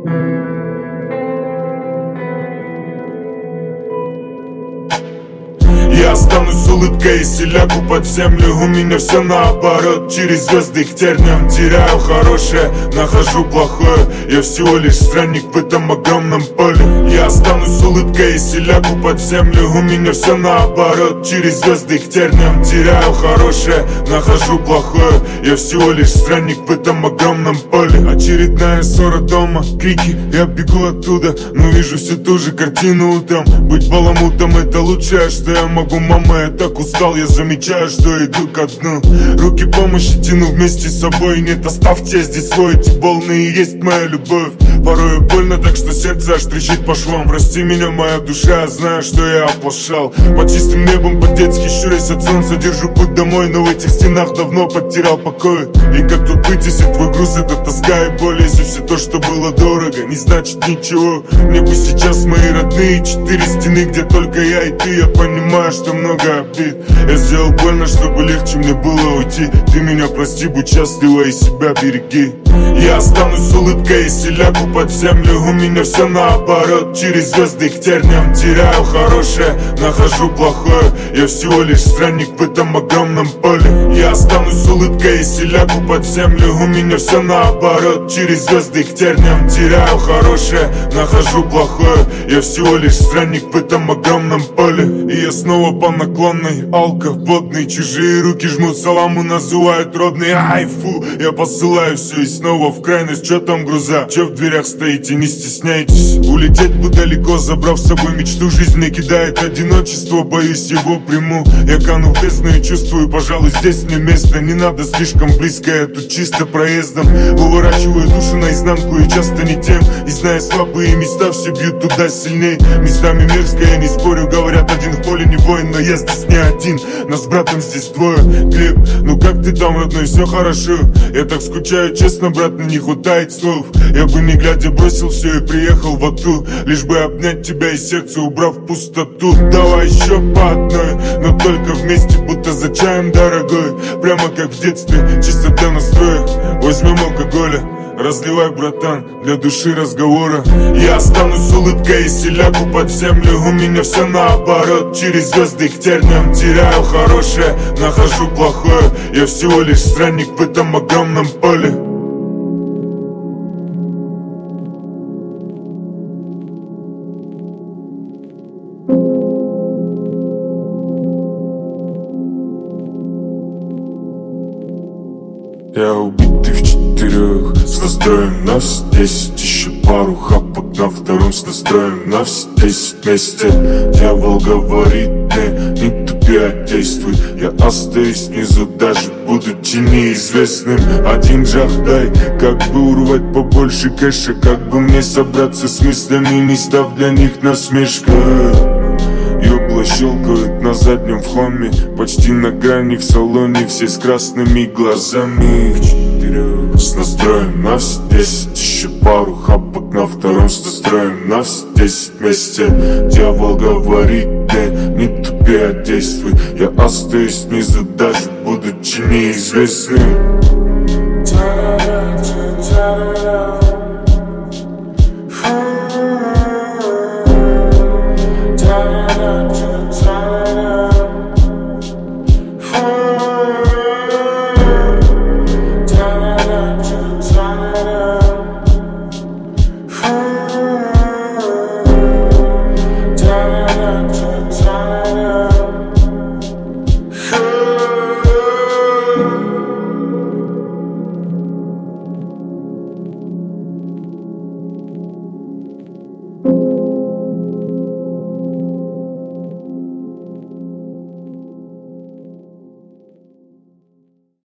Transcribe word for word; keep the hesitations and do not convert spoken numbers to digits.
Я останусь с улыбкой, если лягу под землю. У меня все наоборот, через звезды к терниям. Теряю хорошее, нахожу плохое. Я всего лишь странник в этом огромном поле. Я останусь с улыбкой, если лягу под землю. У меня все наоборот, через звезды к терниям. Теряю хорошее, нахожу плохое. Я всего лишь странник в этом огромном поле. Очередная ссора дома, крики, я бегу оттуда, но вижу всю ту же картину утром. Быть баламутом — это лучшее, что я могу. Мама, я так устал, я замечаю, что иду ко дну. Руки помощи тяну вместе с собой. Нет, оставьте здесь свой, эти волны и есть моя любовь. Порою больно так, что сердце аж трещит по швам. Прости меня, моя душа, я знаю, что я оплошал. Под чистым небом, по-детски щурясь от солнца, держу путь домой, но в этих стенах давно потерял покой. И как тут быть, если твой груз — это тоска и боль? Если все то, что было дорого, не значит ничего. Мне бы сейчас мои родные четыре стены, где только я и ты. Я понимаю, что много обид. Я сделал больно, чтобы легче мне было уйти. Ты меня прости, будь счастлива и себя береги. Я останусь с улыбкой, если лягу под землю. У меня все наоборот, через звезды к терниям. Теряю хорошее, нахожу плохое. Я всего лишь странник в этом огромном поле. Я останусь с улыбкой, если лягу под землю. У меня все наоборот, через звезды к терниям. Теряю хорошее, нахожу плохое. Я всего лишь странник в этом огромном поле. И я снова по наклонной, алка водный. Чужие руки жмут саламу, называют родный. Ай, фу, я посылаю все и снова в крайность. Чё там груза? Чё в дверях стоите? Не стесняйтесь. Улететь бы далеко, забрав с собой мечту. Жизнь мне кидает одиночество, боюсь его приму. Я кану в бездну и чувствую, пожалуй, здесь мне место. Не надо слишком близко, я тут чисто проездом. Выворачиваю душу наизнанку и часто не тем. И зная слабые места, все бьют туда сильней. Местами мерзко, я не спорю, говорят, один в поле не воин. Но я здесь не один, нас с братом здесь двое. Глеб, ну как ты там, родной, все хорошо? Я так скучаю, честно, брат, мне не хватает слов. Я бы не глядя бросил все и приехал в Ату, лишь бы обнять тебя и сердце убрав пустоту. Давай еще по одной, но только вместе, будто за чаем, дорогой. Прямо как в детстве, чисто для настроек. Возьмем алкоголя, разливай, братан, для души разговора. Я останусь с улыбкой, если лягу под землю. У меня все наоборот, через звезды к терниям. Теряю хорошее, нахожу плохое. Я всего лишь странник в этом огромном поле. Я убитый в четырех, с настроем на все десять. Еще пару хапок на втором, с настроем на все десять вместе. Дьявол говорит мне, не тупи, а действуй. Я остаюсь внизу, даже будучи неизвестным. Один жах дай, как бы урвать побольше кэша. Как бы мне собраться с мыслями, не став для них насмешкой. Ёбла щелкают на заднем фоне, почти на грани в салоне, все с красными глазами. В четырех, с настроем на все десять. Еще пару хапок на втором, с настроем на все десять вместе. Дьявол говорит мне, не тупи, а действуй. Я остаюсь внизу, даже будучи неизвестным. Turn